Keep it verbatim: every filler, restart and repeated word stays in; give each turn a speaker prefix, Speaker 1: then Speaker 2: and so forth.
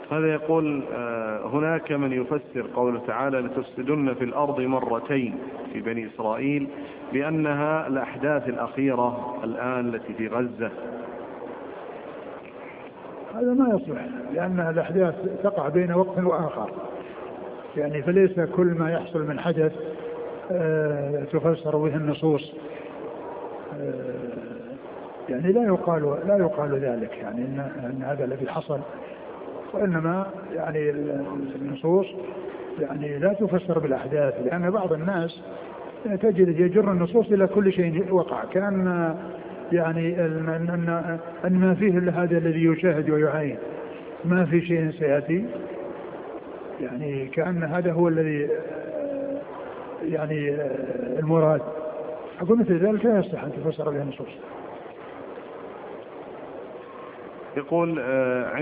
Speaker 1: هذا يقول هناك من يفسر قوله تعالى لتفسدن في الأرض مرتين في بني إسرائيل بأنها الأحداث الأخيرة الآن التي في غزة.
Speaker 2: هذا ما يصلح، لأن الأحداث تقع بين وقت وآخر، يعني فليس كل ما يحصل من حدث تفسر به النصوص، يعني لا يقال لا يقال ذلك، يعني إن, إن هذا الذي حصل، وإنما يعني النصوص يعني لا تفسر بالأحداث، لأن بعض الناس تجد يجر النصوص إلى كل شيء وقع، كأن يعني أن, أن ما فيه إلا هذا الذي يشاهد ويعاين، ما في شيء سيأتي، يعني كأن هذا هو الذي يعني المراد. أقول مثل ذلك لا يصح أن تفسر بها النصوص.
Speaker 1: يقول